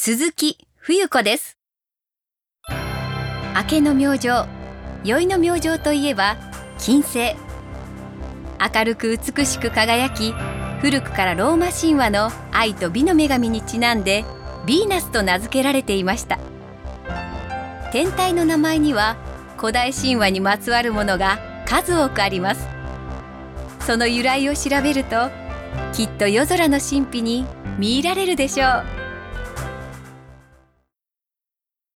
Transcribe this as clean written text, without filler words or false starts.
鈴木冬子です。明けの明星、宵の明星といえば金星。明るく美しく輝き、古くからローマ神話の愛と美の女神にちなんでヴィーナスと名付けられていました。天体の名前には古代神話にまつわるものが数多くあります。その由来を調べると、きっと夜空の神秘に見入られるでしょう。